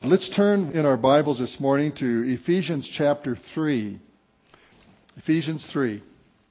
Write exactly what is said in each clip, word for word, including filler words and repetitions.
Let's turn in our Bibles this morning to Ephesians chapter three. Ephesians three.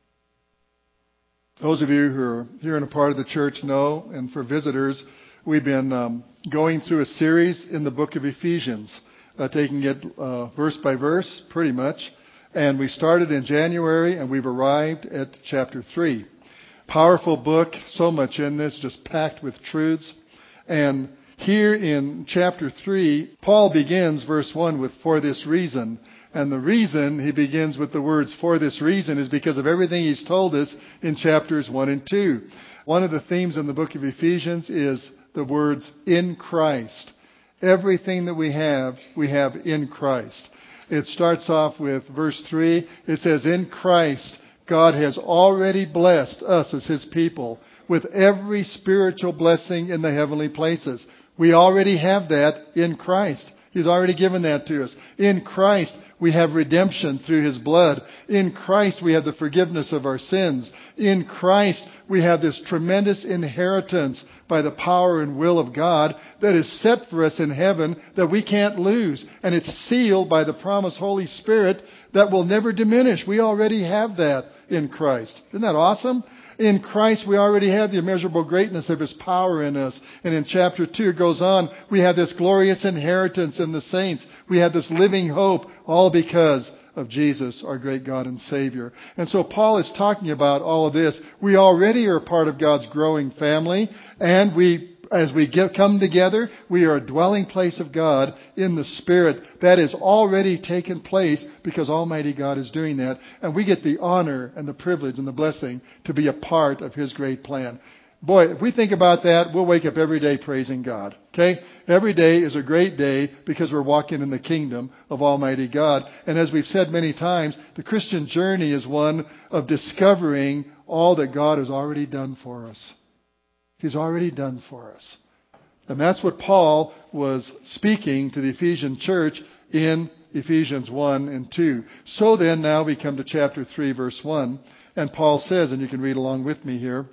Those of you who are here in a part of the church know, and for visitors, we've been um, going through a series in the book of Ephesians, uh, taking it uh, verse by verse, pretty much. And we started in January, and we've arrived at chapter three. Powerful book, so much in this, just packed with truths. And here in chapter three, Paul begins verse one with "for this reason." And the reason he begins with the words "for this reason" is because of everything he's told us in chapters one and two. One of the themes in the book of Ephesians is the words "in Christ." Everything that we have, we have in Christ. It starts off with verse three. It says, "In Christ, God has already blessed us as His people with every spiritual blessing in the heavenly places." We already have that in Christ. He's already given that to us. In Christ, we have redemption through His blood. In Christ, we have the forgiveness of our sins. In Christ, we have this tremendous inheritance by the power and will of God that is set for us in heaven that we can't lose. And it's sealed by the promised Holy Spirit that will never diminish. We already have that in Christ. Isn't that awesome? In Christ, we already have the immeasurable greatness of His power in us. And in chapter two, it goes on, we have this glorious inheritance in the saints. We have this living hope, all because of Jesus, our great God and Savior. And so Paul is talking about all of this. We already are part of God's growing family, and we As we get, come together, we are a dwelling place of God in the Spirit. That has already taken place because Almighty God is doing that. And we get the honor and the privilege and the blessing to be a part of His great plan. Boy, if we think about that, we'll wake up every day praising God. Okay? Every day is a great day because we're walking in the kingdom of Almighty God. And as we've said many times, the Christian journey is one of discovering all that God has already done for us. He's already done for us. And that's what Paul was speaking to the Ephesian church in Ephesians one and two. So then, now we come to chapter three, verse one. And Paul says, and you can read along with me here,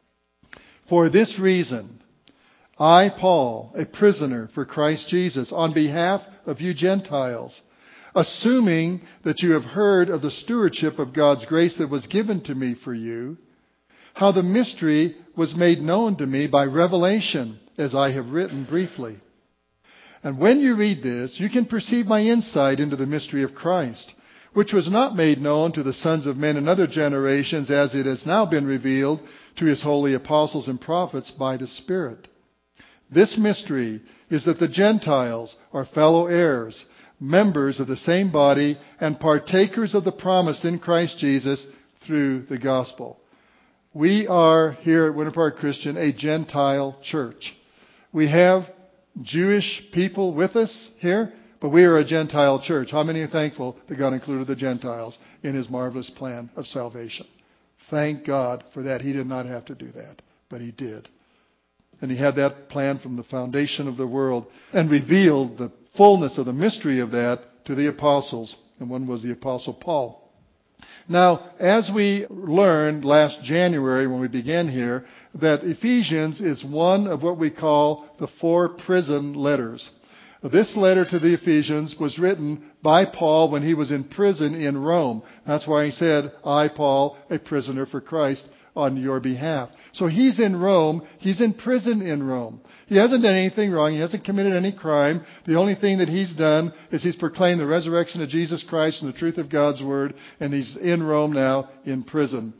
"For this reason, I, Paul, a prisoner for Christ Jesus, on behalf of you Gentiles, assuming that you have heard of the stewardship of God's grace that was given to me for you, how the mystery was made known to me by revelation, as I have written briefly. And when you read this, you can perceive my insight into the mystery of Christ, which was not made known to the sons of men in other generations, as it has now been revealed to His holy apostles and prophets by the Spirit. This mystery is that the Gentiles are fellow heirs, members of the same body, and partakers of the promise in Christ Jesus through the gospel." We are here at Winter Park Christian a Gentile church. We have Jewish people with us here, but we are a Gentile church. How many are thankful that God included the Gentiles in His marvelous plan of salvation? Thank God for that. He did not have to do that, but He did. And He had that plan from the foundation of the world and revealed the fullness of the mystery of that to the apostles. And one was the Apostle Paul. Now, as we learned last January when we began here, that Ephesians is one of what we call the four prison letters. This letter to the Ephesians was written by Paul when he was in prison in Rome. That's why he said, "I, Paul, a prisoner for Christ, on your behalf." So he's in Rome. He's in prison in Rome. He hasn't done anything wrong. He hasn't committed any crime. The only thing that he's done is he's proclaimed the resurrection of Jesus Christ and the truth of God's Word. And he's in Rome now in prison.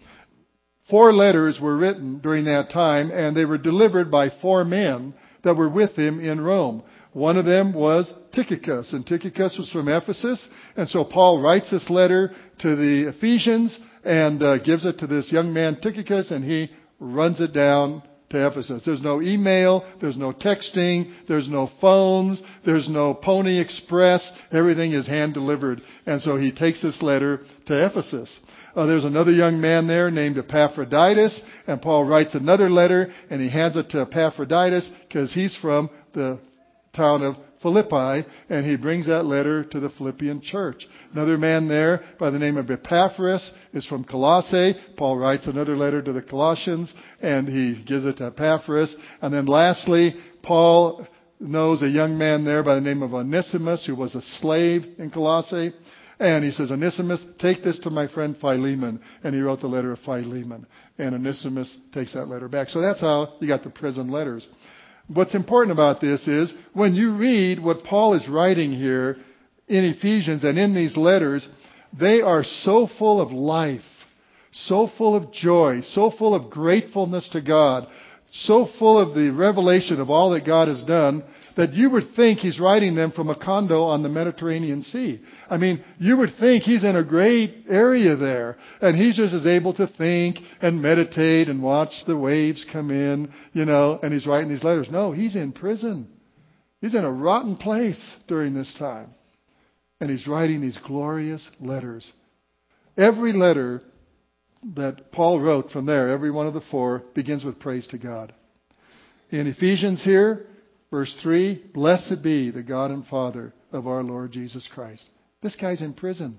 Four letters were written during that time, and they were delivered by four men that were with him in Rome. One of them was Tychicus, and Tychicus was from Ephesus. And so Paul writes this letter to the Ephesians and uh, gives it to this young man Tychicus, and he runs it down to Ephesus. There's no email, there's no texting, there's no phones, there's no Pony Express. Everything is hand delivered. And so he takes this letter to Ephesus. Uh, there's another young man there named Epaphroditus, and Paul writes another letter, and he hands it to Epaphroditus because he's from the town of Philippi, and he brings that letter to the Philippian church. Another man there by the name of Epaphras is from Colossae. Paul writes another letter to the Colossians, and he gives it to Epaphras. And then lastly, Paul knows a young man there by the name of Onesimus who was a slave in Colossae. And he says, Onesimus, take this to my friend Philemon. And he wrote the letter of Philemon. And Onesimus takes that letter back. So that's how you got the prison letters. What's important about this is when you read what Paul is writing here in Ephesians and in these letters, they are so full of life, so full of joy, so full of gratefulness to God, so full of the revelation of all that God has done, that you would think he's writing them from a condo on the Mediterranean Sea. I mean, you would think he's in a great area there, and he's just as able to think and meditate and watch the waves come in, you know, and he's writing these letters. No, he's in prison. He's in a rotten place during this time. And he's writing these glorious letters. Every letter that Paul wrote from there, every one of the four, begins with praise to God. In Ephesians here, verse three, blessed be the God and Father of our Lord Jesus Christ. This guy's in prison.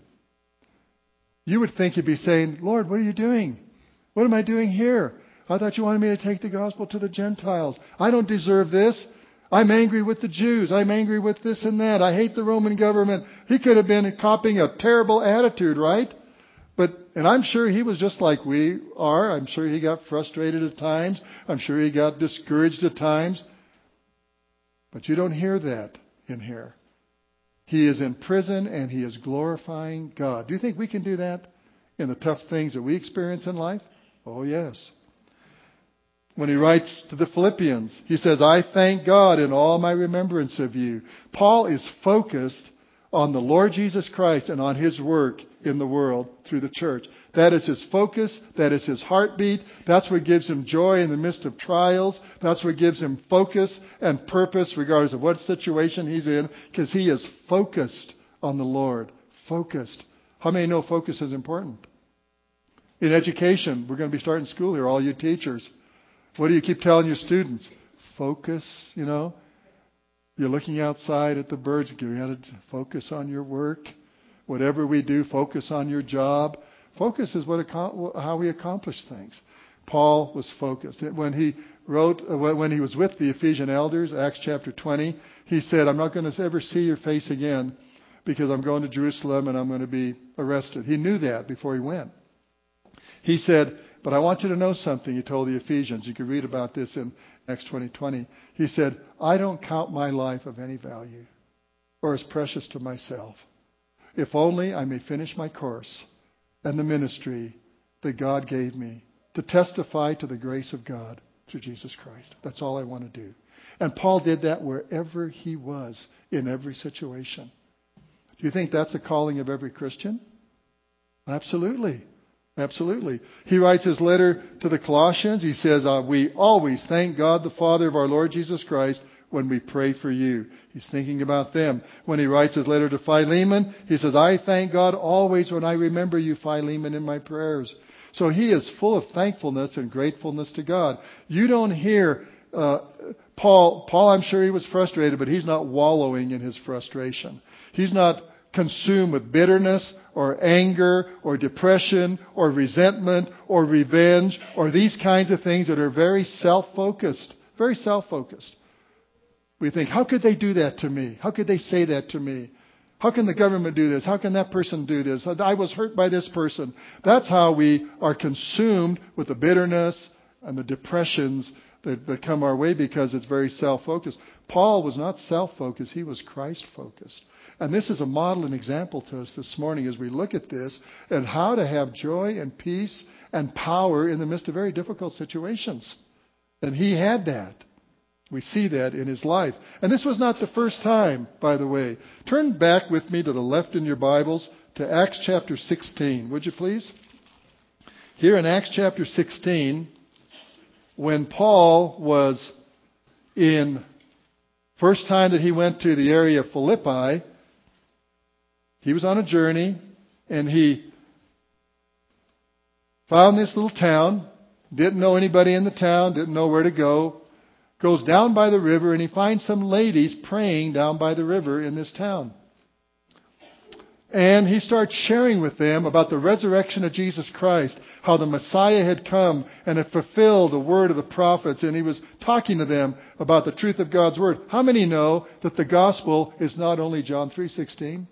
You would think he'd be saying, Lord, what are you doing? What am I doing here? I thought you wanted me to take the gospel to the Gentiles. I don't deserve this. I'm angry with the Jews. I'm angry with this and that. I hate the Roman government. He could have been copying a terrible attitude, right? But, and I'm sure he was just like we are. I'm sure he got frustrated at times. I'm sure he got discouraged at times. But you don't hear that in here. He is in prison and he is glorifying God. Do you think we can do that in the tough things that we experience in life? Oh, yes. When he writes to the Philippians, he says, I thank God in all my remembrance of you. Paul is focused on the Lord Jesus Christ and on his work in the world through the church. That is his focus. That is his heartbeat. That's what gives him joy in the midst of trials. That's what gives him focus and purpose regardless of what situation he's in, because he is focused on the Lord. Focused. How many know focus is important? In education, we're going to be starting school here, all you teachers. What do you keep telling your students? Focus, you know. You're looking outside at the birds. You got to focus on your work. Whatever we do, focus on your job. Focus is what how we accomplish things. Paul was focused. When he wrote, when he was with the Ephesian elders, Acts chapter twenty, he said, I'm not going to ever see your face again because I'm going to Jerusalem and I'm going to be arrested. He knew that before he went. He said, but I want you to know something, he told the Ephesians. You can read about this in Acts twenty twenty. He said, I don't count my life of any value or as precious to myself, if only I may finish my course and the ministry that God gave me to testify to the grace of God through Jesus Christ. That's all I want to do. And Paul did that wherever he was, in every situation. Do you think that's the calling of every Christian? Absolutely. Absolutely. He writes his letter to the Colossians. He says, uh, we always thank God the Father of our Lord Jesus Christ when we pray for you. He's thinking about them. When he writes his letter to Philemon, he says, I thank God always when I remember you, Philemon, in my prayers. So he is full of thankfulness and gratefulness to God. You don't hear uh, Paul, Paul, I'm sure he was frustrated, but he's not wallowing in his frustration. He's not consumed with bitterness or anger or depression or resentment or revenge or these kinds of things that are very self-focused. Very self-focused. We think, how could they do that to me? How could they say that to me? How can the government do this? How can that person do this? I was hurt by this person. That's how we are consumed with the bitterness and the depressions that, that come our way because it's very self-focused. Paul was not self-focused. He was Christ-focused. And this is a model and example to us this morning as we look at this and how to have joy and peace and power in the midst of very difficult situations. And he had that. We see that in his life. And this was not the first time, by the way. Turn back with me to the left in your Bibles to Acts chapter sixteen, would you please? Here in Acts chapter sixteen, when Paul was in, first time that he went to the area of Philippi, he was on a journey and he found this little town, didn't know anybody in the town, didn't know where to go. Goes down by the river and he finds some ladies praying down by the river in this town. And he starts sharing with them about the resurrection of Jesus Christ, how the Messiah had come and had fulfilled the word of the prophets. And he was talking to them about the truth of God's word. How many know that the gospel is not only John three sixteen?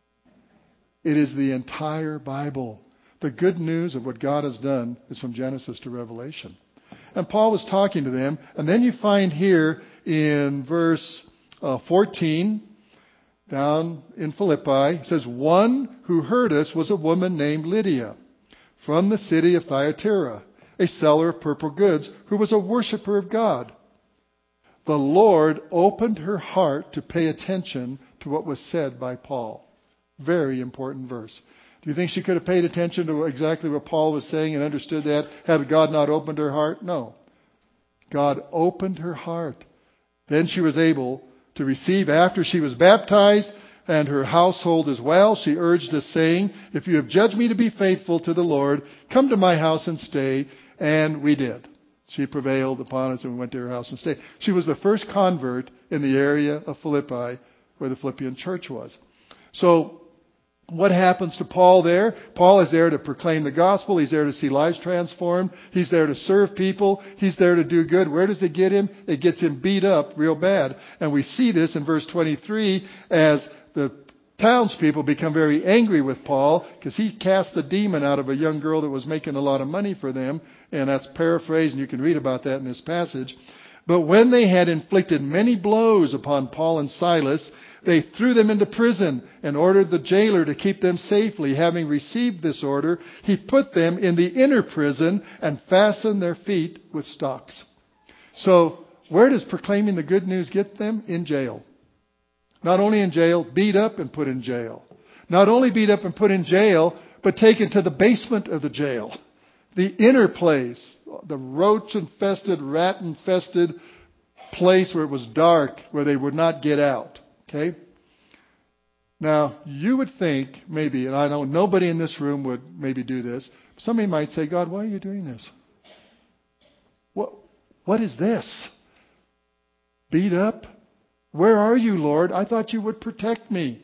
It is the entire Bible. The good news of what God has done is from Genesis to Revelation. And Paul was talking to them. And then you find here in verse uh, fourteen, down in Philippi, it says, one who heard us was a woman named Lydia from the city of Thyatira, a seller of purple goods, who was a worshiper of God. The Lord opened her heart to pay attention to what was said by Paul. Very important verse. Do you think she could have paid attention to exactly what Paul was saying and understood that had God not opened her heart? No. God opened her heart. Then she was able to receive after she was baptized, and her household as well. She urged us, saying, if you have judged me to be faithful to the Lord, come to my house and stay. And we did. She prevailed upon us and we went to her house and stayed. She was the first convert in the area of Philippi where the Philippian church was. So what happens to Paul there? Paul is there to proclaim the gospel. He's there to see lives transformed. He's there to serve people. He's there to do good. Where does it get him? It gets him beat up real bad. And we see this in verse twenty-three as the townspeople become very angry with Paul because he cast the demon out of a young girl that was making a lot of money for them. And that's paraphrased, and you can read about that in this passage. But when they had inflicted many blows upon Paul and Silas, they threw them into prison and ordered the jailer to keep them safely. Having received this order, he put them in the inner prison and fastened their feet with stocks. So, where does proclaiming the good news get them? In jail. Not only in jail, beat up and put in jail. Not only beat up and put in jail, but taken to the basement of the jail. The inner place, the roach-infested, rat-infested place where it was dark, where they would not get out. Okay? Now, you would think, maybe, and I know nobody in this room would maybe do this, somebody might say, God, why are you doing this? What, what is this? Beat up? Where are you, Lord? I thought you would protect me.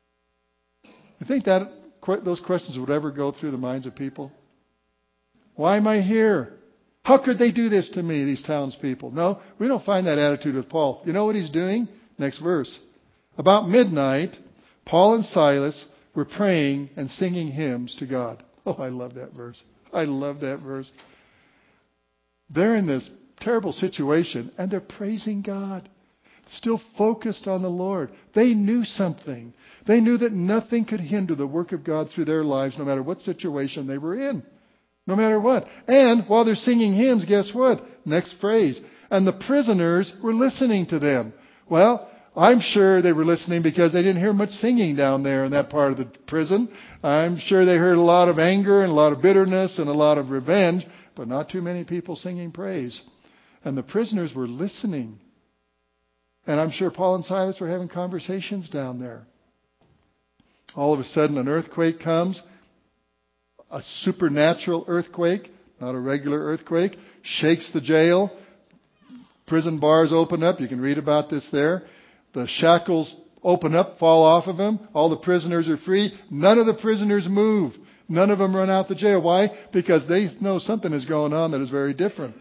You think that those questions would ever go through the minds of people? Why am I here? How could they do this to me, these townspeople? No, we don't find that attitude with Paul. You know what he's doing? Next verse. About midnight, Paul and Silas were praying and singing hymns to God. Oh, I love that verse. I love that verse. They're in this terrible situation, and they're praising God. Still focused on the Lord. They knew something. They knew that nothing could hinder the work of God through their lives, no matter what situation they were in. No matter what. And while they're singing hymns, guess what? Next phrase. And the prisoners were listening to them. Well, I'm sure they were listening because they didn't hear much singing down there in that part of the prison. I'm sure they heard a lot of anger and a lot of bitterness and a lot of revenge, but not too many people singing praise. And the prisoners were listening. And I'm sure Paul and Silas were having conversations down there. All of a sudden, an earthquake comes. A supernatural earthquake, not a regular earthquake, shakes the jail. Prison bars open up. You can read about this there. The shackles open up, fall off of them. All the prisoners are free. None of the prisoners move. None of them run out the jail. Why? Because they know something is going on that is very different.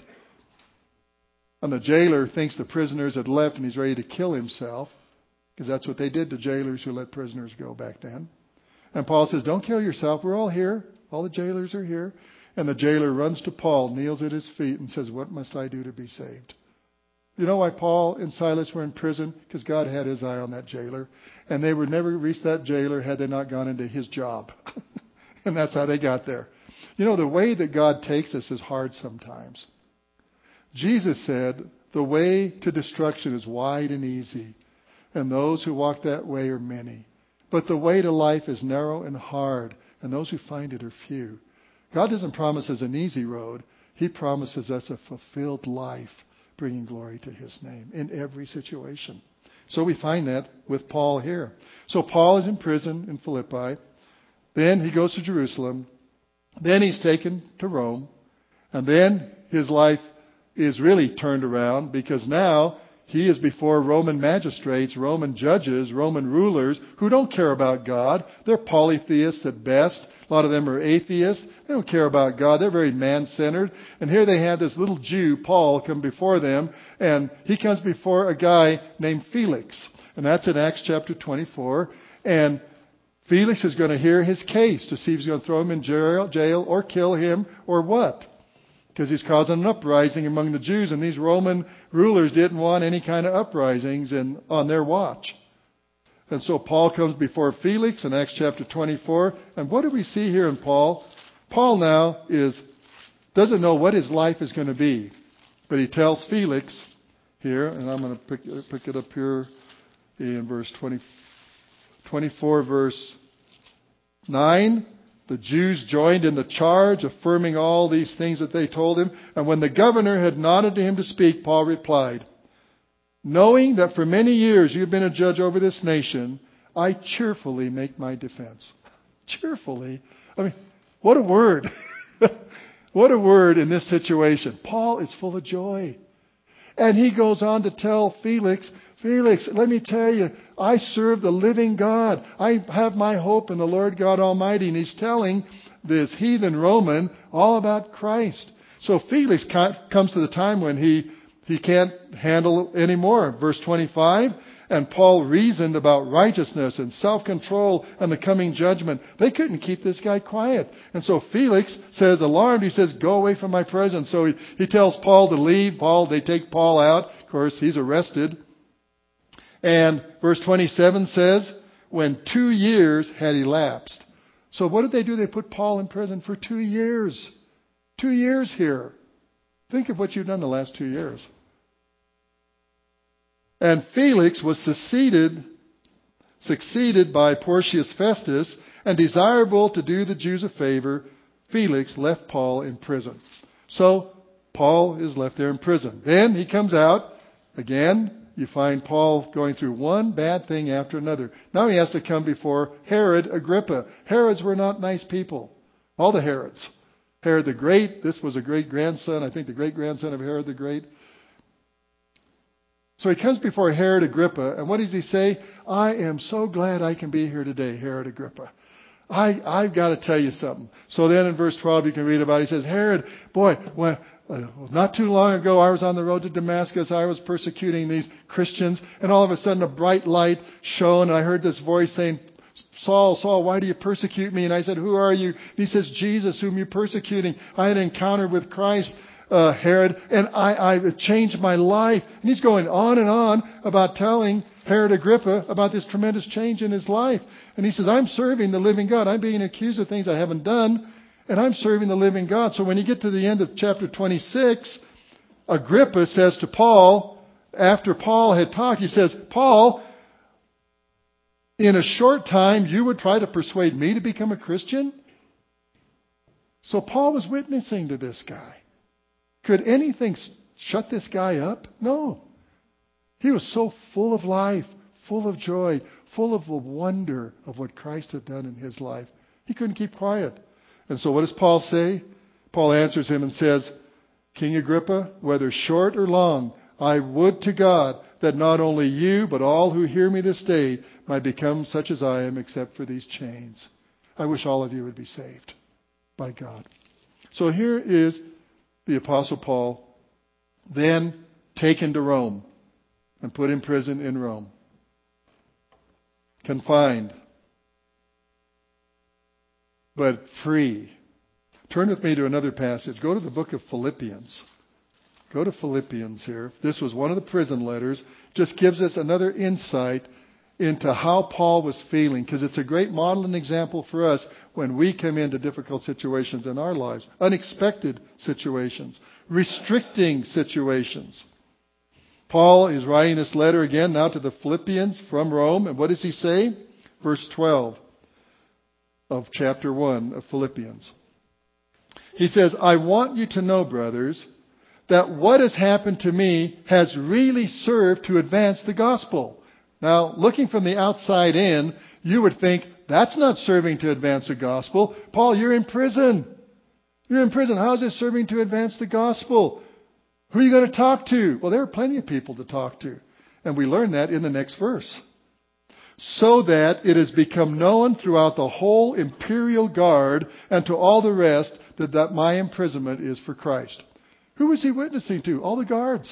And the jailer thinks the prisoners had left and he's ready to kill himself. Because that's what they did to jailers who let prisoners go back then. And Paul says, don't kill yourself. We're all here. All the jailers are here. And the jailer runs to Paul, kneels at his feet and says, what must I do to be saved? You know why Paul and Silas were in prison? Because God had his eye on that jailer. And they would never reach that jailer had they not gone into his job. And that's how they got there. You know, the way that God takes us is hard sometimes. Jesus said, the way to destruction is wide and easy, and those who walk that way are many. But the way to life is narrow and hard, and those who find it are few. God doesn't promise us an easy road. He promises us a fulfilled life, bringing glory to His name in every situation. So we find that with Paul here. So Paul is in prison in Philippi. Then he goes to Jerusalem. Then he's taken to Rome. And then his life is really turned around because now he is before Roman magistrates, Roman judges, Roman rulers who don't care about God. They're polytheists at best. A lot of them are atheists. They don't care about God. They're very man-centered. And here they have this little Jew, Paul, come before them. And he comes before a guy named Felix. And that's in Acts chapter twenty-four. And Felix is going to hear his case to see if he's going to throw him in jail, jail or kill him or what. Because he's causing an uprising among the Jews. And these Roman rulers didn't want any kind of uprisings in, on their watch. And so Paul comes before Felix in Acts chapter twenty-four. And what do we see here in Paul? Paul now is doesn't know what his life is going to be. But he tells Felix here, and I'm going to pick, pick it up here in verse twenty, twenty-four, verse nine. The Jews joined in the charge, affirming all these things that they told him. And when the governor had nodded to him to speak, Paul replied, knowing that for many years you have been a judge over this nation, I cheerfully make my defense. Cheerfully? I mean, what a word. What a word in this situation. Paul is full of joy. And he goes on to tell Felix, Felix, let me tell you, I serve the living God. I have my hope in the Lord God Almighty. And he's telling this heathen Roman all about Christ. So Felix comes to the time when he He can't handle it anymore. Verse twenty-five, and Paul reasoned about righteousness and self-control and the coming judgment. They couldn't keep this guy quiet. And so Felix says, alarmed, he says, go away from my presence. So he, he tells Paul to leave. Paul, they take Paul out. Of course, he's arrested. And verse twenty-seven says, when two years had elapsed. So what did they do? They put Paul in prison for two years. Two years here. Think of what you've done the last two years. And Felix was succeeded, succeeded by Porcius Festus, and desirable to do the Jews a favor, Felix left Paul in prison. So Paul is left there in prison. Then he comes out. Again, you find Paul going through one bad thing after another. Now he has to come before Herod Agrippa. Herods were not nice people. All the Herods. Herod the Great, this was a great-grandson, I think the great-grandson of Herod the Great. So he comes before Herod Agrippa, and what does he say? I am so glad I can be here today, Herod Agrippa. I, I've got to tell you something. So then in verse twelve you can read about it. He says, Herod, boy, when, uh, not too long ago I was on the road to Damascus. I was persecuting these Christians, and all of a sudden a bright light shone, and I heard this voice saying, Saul, Saul, why do you persecute me? And I said, who are you? And he says, Jesus, whom you're persecuting. I had an encounter with Christ, uh, Herod, and I, I changed my life. And he's going on and on about telling Herod Agrippa about this tremendous change in his life. And he says, I'm serving the living God. I'm being accused of things I haven't done, and I'm serving the living God. So when you get to the end of chapter twenty-six, Agrippa says to Paul, after Paul had talked, he says, Paul, in a short time, you would try to persuade me to become a Christian? So Paul was witnessing to this guy. Could anything shut this guy up? No. He was so full of life, full of joy, full of the wonder of what Christ had done in his life. He couldn't keep quiet. And so what does Paul say? Paul answers him and says, King Agrippa, whether short or long, I would to God that not only you, but all who hear me this day might become such as I am, except for these chains. I wish all of you would be saved by God. So here is the Apostle Paul, then taken to Rome and put in prison in Rome. Confined, but free. Turn with me to another passage. Go to the book of Philippians. Go to Philippians here. This was one of the prison letters. Just gives us another insight into how Paul was feeling, because it's a great model and example for us when we come into difficult situations in our lives, unexpected situations, restricting situations. Paul is writing this letter again now to the Philippians from Rome. And what does he say? Verse twelve of chapter one of Philippians. He says, I want you to know, brothers, that what has happened to me has really served to advance the gospel. Now, looking from the outside in, you would think that's not serving to advance the gospel. Paul, you're in prison. You're in prison. How is this serving to advance the gospel? Who are you going to talk to? Well, there are plenty of people to talk to. And we learn that in the next verse. So that it has become known throughout the whole imperial guard and to all the rest that, that my imprisonment is for Christ. Who was he witnessing to? All the guards.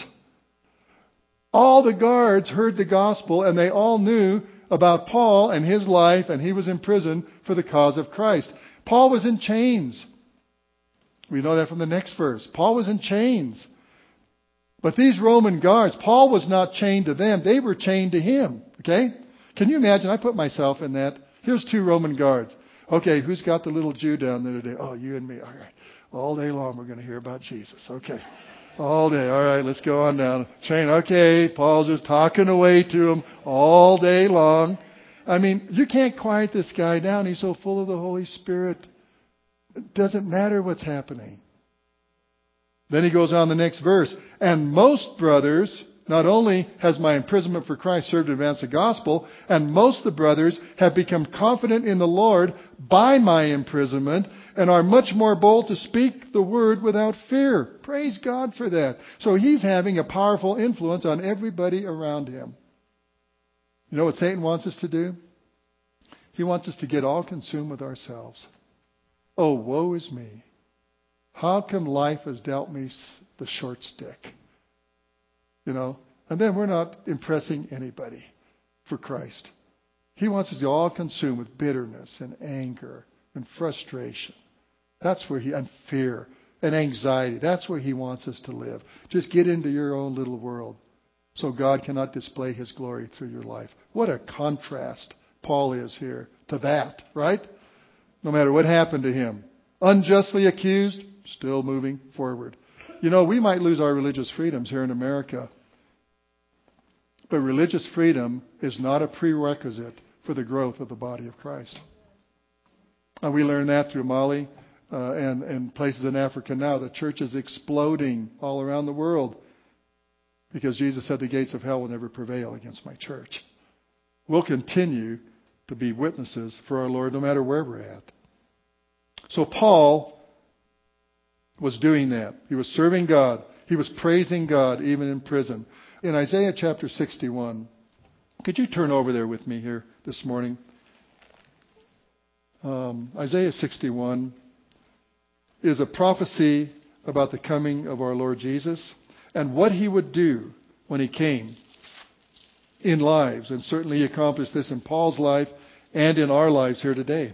All the guards heard the gospel and they all knew about Paul and his life, and he was in prison for the cause of Christ. Paul was in chains. We know that from the next verse. Paul was in chains. But these Roman guards, Paul was not chained to them. They were chained to him. Okay? Can you imagine? I put myself in that. Here's two Roman guards. Okay, who's got the little Jew down there today? Oh, you and me. All right. All day long we're going to hear about Jesus. Okay. All day. All right, let's go on down. Chain. Okay, Paul's just talking away to him all day long. I mean, you can't quiet this guy down. He's so full of the Holy Spirit. It doesn't matter what's happening. Then he goes on the next verse. And most brothers, not only has my imprisonment for Christ served to advance the gospel, and most of the brothers have become confident in the Lord by my imprisonment and are much more bold to speak the word without fear. Praise God for that. So he's having a powerful influence on everybody around him. You know what Satan wants us to do? He wants us to get all consumed with ourselves. Oh, woe is me. How come life has dealt me the short stick? You know, and then we're not impressing anybody for Christ. He wants us to all consumed with bitterness and anger and frustration. That's where he, and fear and anxiety. That's where he wants us to live. Just get into your own little world so God cannot display his glory through your life. What a contrast Paul is here to that, right? No matter what happened to him. Unjustly accused, still moving forward. You know, we might lose our religious freedoms here in America. But religious freedom is not a prerequisite for the growth of the body of Christ. And we learn that through Mali uh, and, and places in Africa now. The church is exploding all around the world because Jesus said the gates of hell will never prevail against my church. We'll continue to be witnesses for our Lord no matter where we're at. So Paul was doing that. He was serving God. He was praising God even in prison. In Isaiah chapter sixty-one, could you turn over there with me here this morning? Um, Isaiah sixty-one is a prophecy about the coming of our Lord Jesus and what he would do when he came in lives. And certainly he accomplished this in Paul's life and in our lives here today.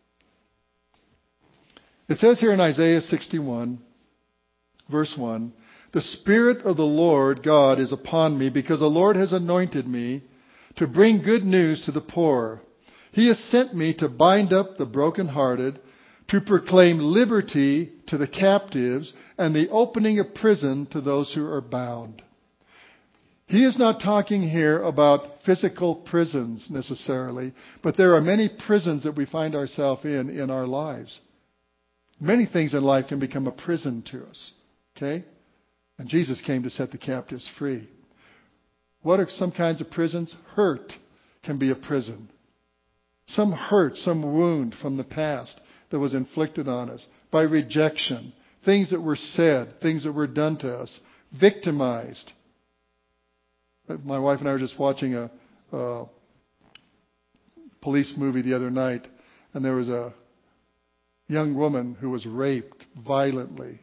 It says here in Isaiah sixty-one, verse one, the Spirit of the Lord God is upon me because the Lord has anointed me to bring good news to the poor. He has sent me to bind up the brokenhearted, to proclaim liberty to the captives and the opening of prison to those who are bound. He is not talking here about physical prisons necessarily, but there are many prisons that we find ourselves in in our lives. Many things in life can become a prison to us. Okay? And Jesus came to set the captives free. What are some kinds of prisons? Hurt can be a prison. Some hurt, some wound from the past that was inflicted on us by rejection. Things that were said, things that were done to us. Victimized. My wife and I were just watching a, a police movie the other night, and there was a young woman who was raped violently.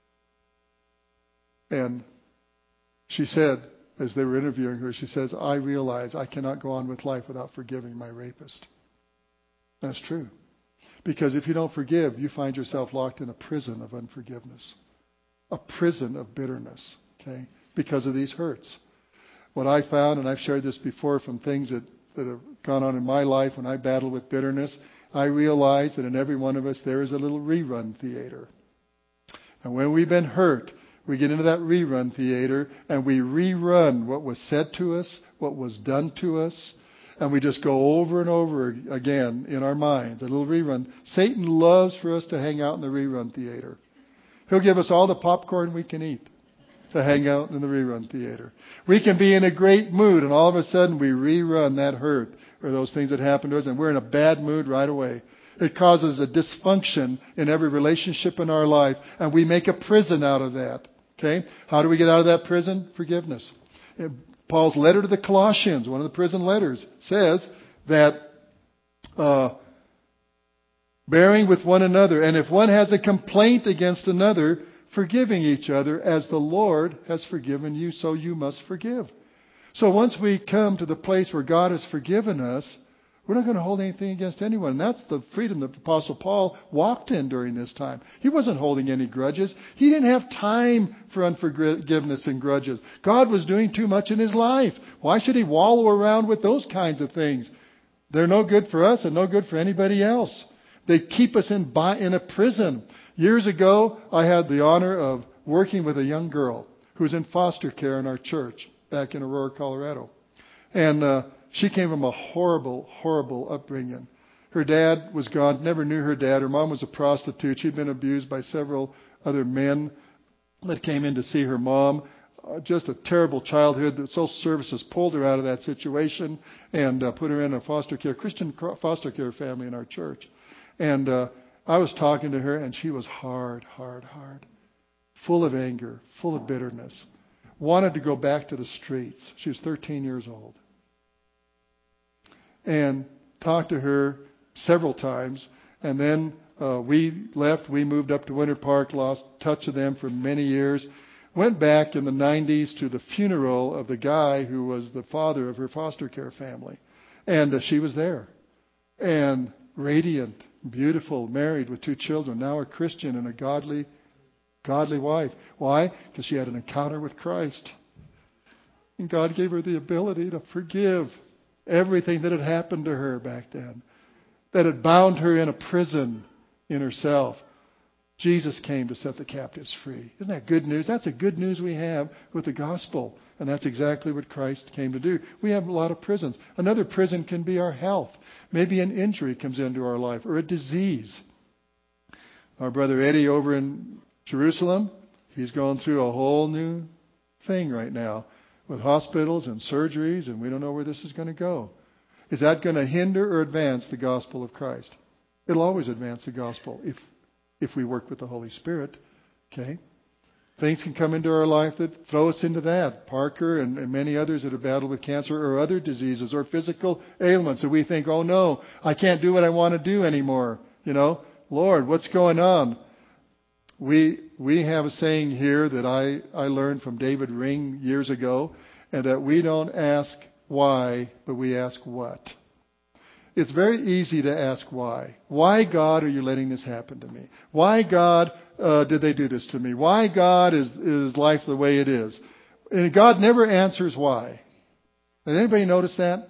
And she said, as they were interviewing her, she says, I realize I cannot go on with life without forgiving my rapist. That's true. Because if you don't forgive, you find yourself locked in a prison of unforgiveness. A prison of bitterness. Okay? Because of these hurts. What I found, and I've shared this before from things that, that have gone on in my life when I battled with bitterness, I realize that in every one of us there is a little rerun theater. And when we've been hurt, we get into that rerun theater and we rerun what was said to us, what was done to us, and we just go over and over again in our minds, a little rerun. Satan loves for us to hang out in the rerun theater. He'll give us all the popcorn we can eat to hang out in the rerun theater. We can be in a great mood and all of a sudden we rerun that hurt or those things that happened to us and we're in a bad mood right away. It causes a dysfunction in every relationship in our life and we make a prison out of that. Okay? How do we get out of that prison? Forgiveness. Paul's letter to the Colossians, one of the prison letters, says that uh, bearing with one another, and if one has a complaint against another, forgiving each other as the Lord has forgiven you, so you must forgive. So once we come to the place where God has forgiven us, we're not going to hold anything against anyone. And that's the freedom that the Apostle Paul walked in during this time. He wasn't holding any grudges. He didn't have time for unforgiveness and grudges. God was doing too much in his life. Why should he wallow around with those kinds of things? They're no good for us and no good for anybody else. They keep us in, in a prison. Years ago, I had the honor of working with a young girl who was in foster care in our church back in Aurora, Colorado. And uh, she came from a horrible, horrible upbringing. Her dad was gone, never knew her dad. Her mom was a prostitute. She'd been abused by several other men that came in to see her mom. Uh, just a terrible childhood. The social services pulled her out of that situation and uh, put her in a foster care, Christian foster care family in our church. And uh, I was talking to her, and she was hard, hard, hard. Full of anger, full of bitterness. Wanted to go back to the streets. She was thirteen years old. And talked to her several times. And then uh, we left. We moved up to Winter Park, lost touch of them for many years. Went back in the nineties to the funeral of the guy who was the father of her foster care family. And uh, she was there. And radiant, beautiful, married with two children, now a Christian and a godly, godly wife. Why? Because she had an encounter with Christ. And God gave her the ability to forgive everything that had happened to her back then, that had bound her in a prison in herself. Jesus came to set the captives free. Isn't that good news? That's the good news we have with the gospel. And that's exactly what Christ came to do. We have a lot of prisons. Another prison can be our health. Maybe an injury comes into our life or a disease. Our brother Eddie over in Jerusalem, he's going through a whole new thing right now with hospitals and surgeries, and we don't know where this is going to go. Is that going to hinder or advance the gospel of Christ? It'll always advance the gospel if if we work with the Holy Spirit. Okay? Things can come into our life that throw us into that. Parker and, and many others that have battled with cancer or other diseases or physical ailments that we think, oh no, I can't do what I want to do anymore. You know, Lord, what's going on? We we have a saying here that I, I learned from David Ring years ago, and that we don't ask why, but we ask what. It's very easy to ask why. Why, God, are you letting this happen to me? Why, God, uh, did they do this to me? Why, God, is, is life the way it is? And God never answers why. Has anybody noticed that?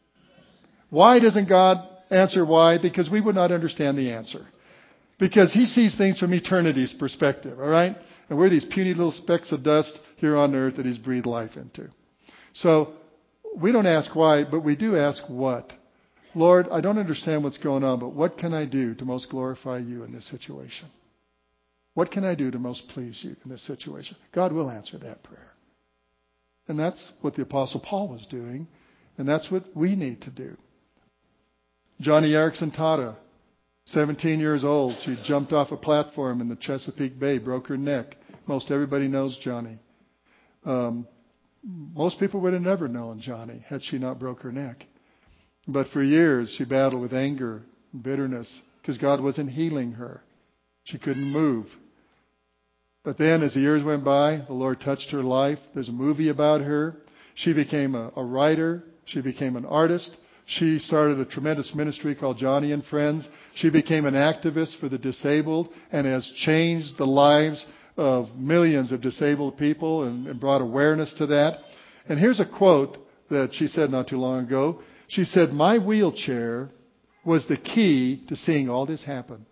Why doesn't God answer why? Because we would not understand the answer. Because He sees things from eternity's perspective, all right? And we're these puny little specks of dust here on earth that He's breathed life into. So we don't ask why, but we do ask what. Lord, I don't understand what's going on, but what can I do to most glorify you in this situation? What can I do to most please you in this situation? God will answer that prayer. And that's what the Apostle Paul was doing, and that's what we need to do. Johnny Erickson Tata, seventeen years old, she jumped off a platform in the Chesapeake Bay, broke her neck. Most everybody knows Johnny. Um, most people would have never known Johnny had she not broke her neck. But for years, she battled with anger and bitterness because God wasn't healing her. She couldn't move. But then as the years went by, the Lord touched her life. There's a movie about her. She became a, a writer. She became an artist. She started a tremendous ministry called Johnny and Friends. She became an activist for the disabled and has changed the lives of millions of disabled people and, and brought awareness to that. And here's a quote that she said not too long ago. She said, my wheelchair was the key to seeing all this happen.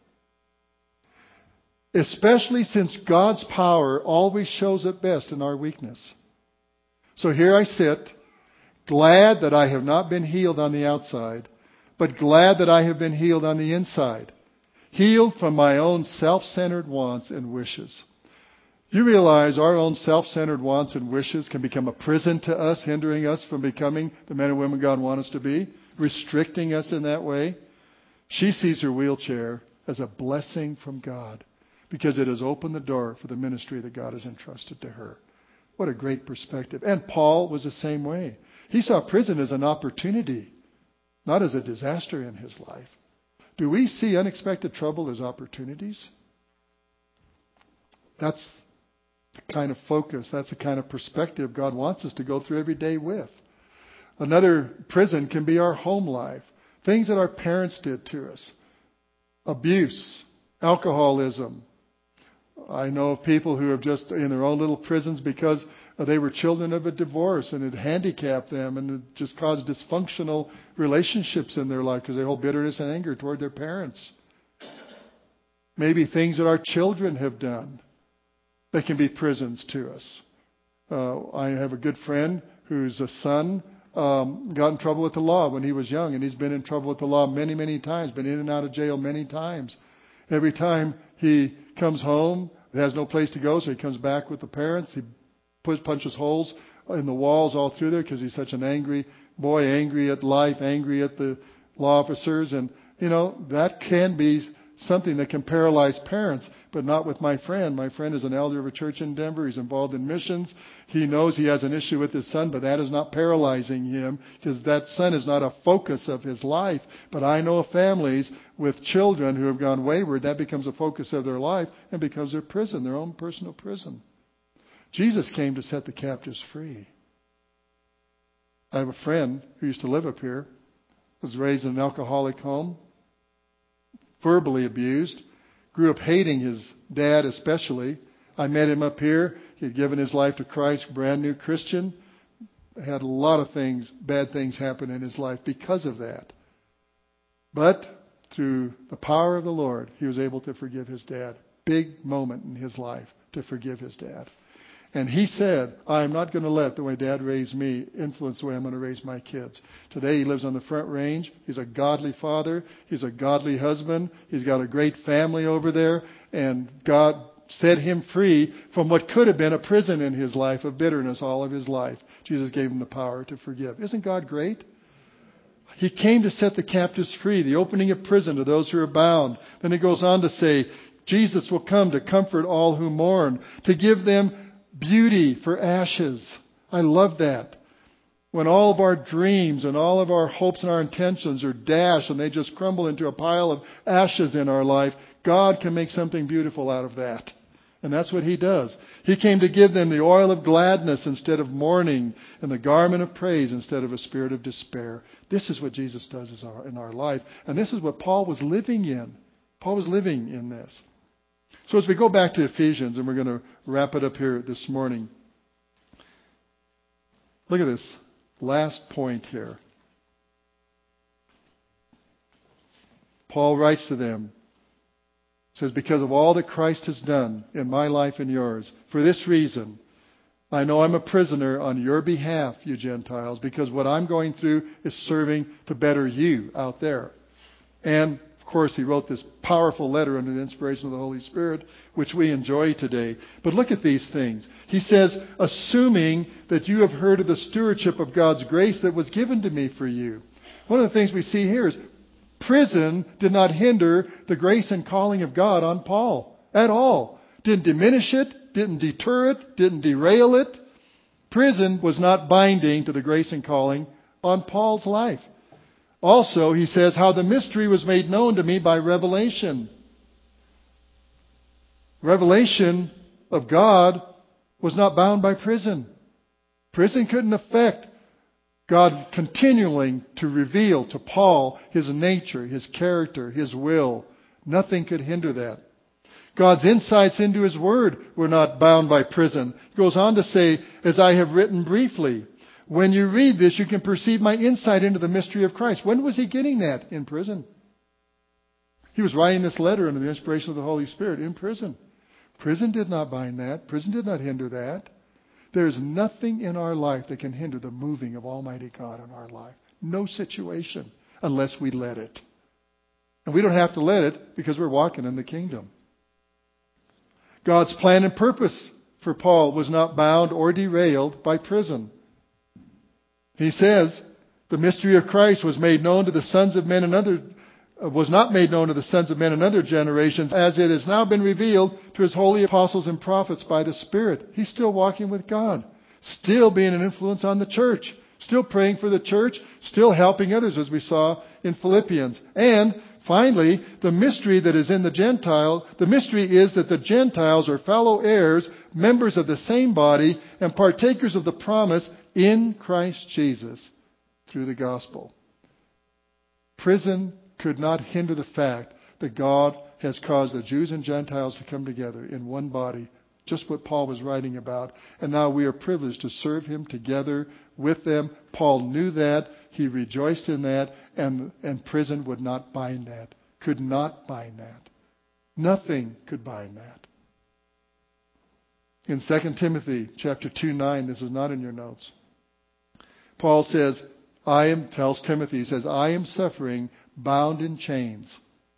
Especially since God's power always shows up best in our weakness. So here I sit, glad that I have not been healed on the outside, but glad that I have been healed on the inside. Healed from my own self-centered wants and wishes. You realize our own self-centered wants and wishes can become a prison to us, hindering us from becoming the men and women God wants us to be, restricting us in that way. She sees her wheelchair as a blessing from God because it has opened the door for the ministry that God has entrusted to her. What a great perspective. And Paul was the same way. He saw prison as an opportunity, not as a disaster in his life. Do we see unexpected trouble as opportunities? That's the kind of focus, that's the kind of perspective God wants us to go through every day with. Another prison can be our home life. Things that our parents did to us. Abuse, alcoholism. I know of people who have just in their own little prisons because they were children of a divorce and it handicapped them and it just caused dysfunctional relationships in their life because they hold bitterness and anger toward their parents. Maybe things that our children have done that can be prisons to us. Uh, I have a good friend whose a son um, got in trouble with the law when he was young, and he's been in trouble with the law many, many times, been in and out of jail many times. Every time he comes home, he has no place to go, so he comes back with the parents. He puts, punches holes in the walls all through there because he's such an angry boy, angry at life, angry at the law officers. And, you know, that can be something that can paralyze parents, but not with my friend. My friend is an elder of a church in Denver. He's involved in missions. He knows he has an issue with his son, but that is not paralyzing him because that son is not a focus of his life. But I know of families with children who have gone wayward. That becomes a focus of their life and becomes their prison, their own personal prison. Jesus came to set the captives free. I have a friend who used to live up here, was raised in an alcoholic home, verbally abused, grew up hating his dad especially. I met him up here. He had given his life to Christ, brand new Christian. Had a lot of things, bad things happen in his life because of that. But through the power of the Lord, he was able to forgive his dad. Big moment in his life to forgive his dad. And he said, I'm not going to let the way Dad raised me influence the way I'm going to raise my kids. Today he lives on the Front Range. He's a godly father. He's a godly husband. He's got a great family over there. And God set him free from what could have been a prison in his life of bitterness all of his life. Jesus gave him the power to forgive. Isn't God great? He came to set the captives free, the opening of prison to those who are bound. Then he goes on to say, Jesus will come to comfort all who mourn, to give them beauty for ashes. I love that. When all of our dreams and all of our hopes and our intentions are dashed and they just crumble into a pile of ashes in our life, God can make something beautiful out of that. And that's what He does. He came to give them the oil of gladness instead of mourning and the garment of praise instead of a spirit of despair. This is what Jesus does in our life. And this is what Paul was living in. Paul was living in this. So as we go back to Ephesians, and we're going to wrap it up here this morning. Look at this last point here. Paul writes to them, says, because of all that Christ has done in my life and yours, for this reason, I know I'm a prisoner on your behalf, you Gentiles, because what I'm going through is serving to better you out there. And of course, he wrote this powerful letter under the inspiration of the Holy Spirit, which we enjoy today. But look at these things. He says, assuming that you have heard of the stewardship of God's grace that was given to me for you. One of the things we see here is prison did not hinder the grace and calling of God on Paul at all. Didn't diminish it, didn't deter it, didn't derail it. Prison was not binding to the grace and calling on Paul's life. Also, he says, how the mystery was made known to me by revelation. Revelation of God was not bound by prison. Prison couldn't affect God continuing to reveal to Paul His nature, His character, His will. Nothing could hinder that. God's insights into His Word were not bound by prison. He goes on to say, as I have written briefly, when you read this, you can perceive my insight into the mystery of Christ. When was he getting that? In prison. He was writing this letter under the inspiration of the Holy Spirit in prison. Prison did not bind that. Prison did not hinder that. There is nothing in our life that can hinder the moving of Almighty God in our life. No situation unless we let it. And we don't have to let it because we're walking in the kingdom. God's plan and purpose for Paul was not bound or derailed by prison. He says, the mystery of Christ was made known to the sons of men in other was not made known to the sons of men in other generations, as it has now been revealed to his holy apostles and prophets by the Spirit. He's still walking with God, still being an influence on the church, still praying for the church, still helping others, as we saw in Philippians. And finally, the mystery that is in the Gentile, the mystery is that the Gentiles are fellow heirs, members of the same body, and partakers of the promise in Christ Jesus through the gospel. Prison could not hinder the fact that God has caused the Jews and Gentiles to come together in one body, just what Paul was writing about. And now we are privileged to serve Him together with them. Paul knew that. He rejoiced in that. And, and prison would not bind that. Could not bind that. Nothing could bind that. In Second Timothy chapter two nine, this is not in your notes. Paul says, I am, tells Timothy, he says, I am suffering bound in chains.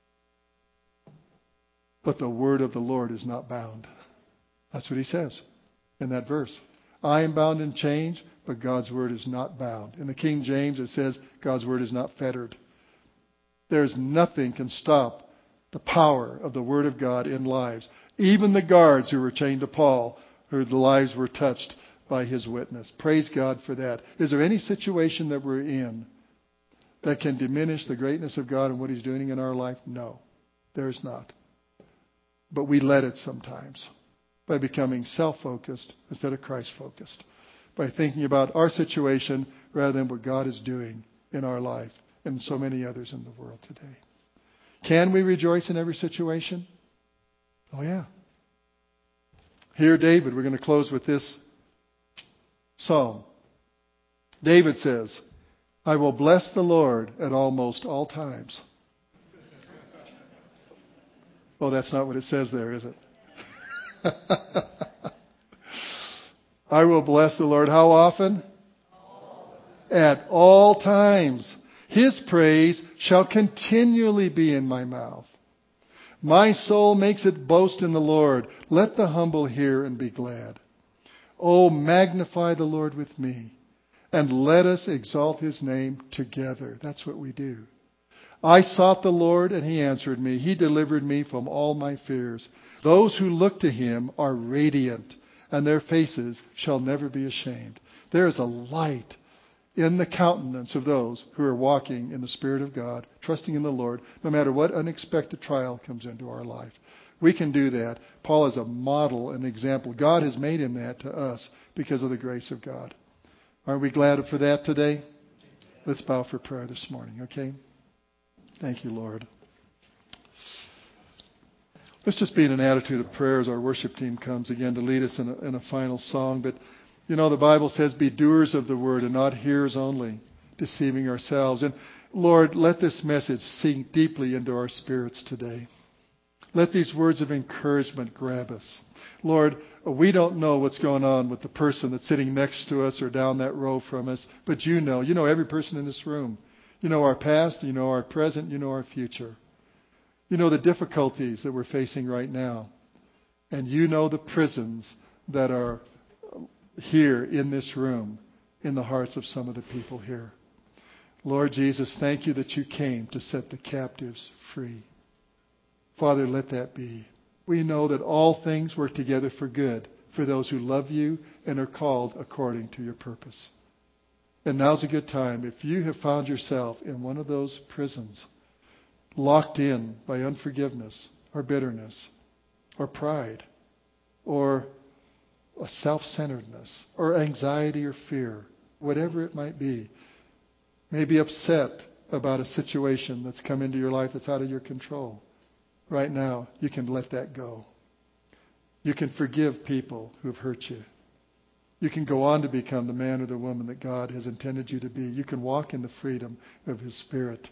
But the word of the Lord is not bound. That's what he says in that verse. I am bound in chains, but God's word is not bound. In the King James it says God's word is not fettered. There's nothing can stop the power of the word of God in lives. Even the guards who were chained to Paul, whose lives were touched by his witness. Praise God for that. Is there any situation that we're in that can diminish the greatness of God and what He's doing in our life? No, there's not. But we let it sometimes by becoming self-focused instead of Christ-focused. By thinking about our situation rather than what God is doing in our life and so many others in the world today. Can we rejoice in every situation? Oh yeah. Here, David, we're going to close with this psalm. David says, I will bless the Lord at almost all times. Oh, that's not what it says there, is it? I will bless the Lord. How often? At all times. His praise shall continually be in my mouth. My soul makes it boast in the Lord. Let the humble hear and be glad. Oh, magnify the Lord with me, and let us exalt His name together. That's what we do. I sought the Lord, and He answered me. He delivered me from all my fears. Those who look to Him are radiant, and their faces shall never be ashamed. There is a light in the countenance of those who are walking in the Spirit of God, trusting in the Lord, no matter what unexpected trial comes into our life. We can do that. Paul is a model, an example. God has made him that to us because of the grace of God. Aren't we glad for that today? Let's bow for prayer this morning, okay? Thank you, Lord. Let's just be in an attitude of prayer as our worship team comes again to lead us in a, in a final song. But, you know, the Bible says, be doers of the word and not hearers only, deceiving ourselves. And, Lord, let this message sink deeply into our spirits today. Let these words of encouragement grab us. Lord, we don't know what's going on with the person that's sitting next to us or down that row from us, but you know. You know every person in this room. You know our past, you know our present, you know our future. You know the difficulties that we're facing right now. And you know the prisons that are here in this room, in the hearts of some of the people here. Lord Jesus, thank you that you came to set the captives free. Father, let that be. We know that all things work together for good for those who love you and are called according to your purpose. And now's a good time. If you have found yourself in one of those prisons, locked in by unforgiveness or bitterness or pride or a self-centeredness or anxiety or fear, whatever it might be, maybe upset about a situation that's come into your life that's out of your control. Right now, you can let that go. You can forgive people who have hurt you. You can go on to become the man or the woman that God has intended you to be. You can walk in the freedom of His Spirit.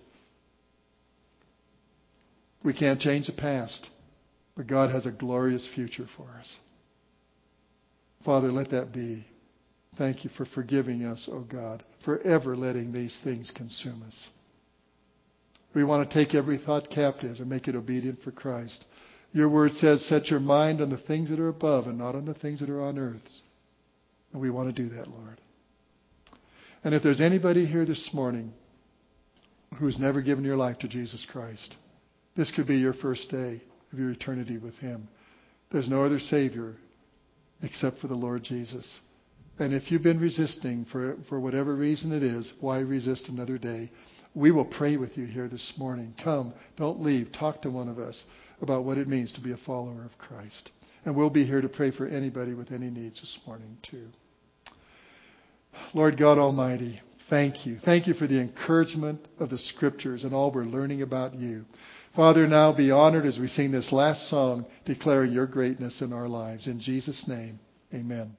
We can't change the past, but God has a glorious future for us. Father, let that be. Thank you for forgiving us, O God, for ever letting these things consume us. We want to take every thought captive and make it obedient for Christ. Your word says, set your mind on the things that are above and not on the things that are on earth. And we want to do that, Lord. And if there's anybody here this morning who's never given your life to Jesus Christ, this could be your first day of your eternity with Him. There's no other Savior except for the Lord Jesus. And if you've been resisting for, for whatever reason it is, why resist another day? We will pray with you here this morning. Come, don't leave. Talk to one of us about what it means to be a follower of Christ. And we'll be here to pray for anybody with any needs this morning too. Lord God Almighty, thank you. Thank you for the encouragement of the Scriptures and all we're learning about you. Father, now be honored as we sing this last song declaring your greatness in our lives. In Jesus' name, amen.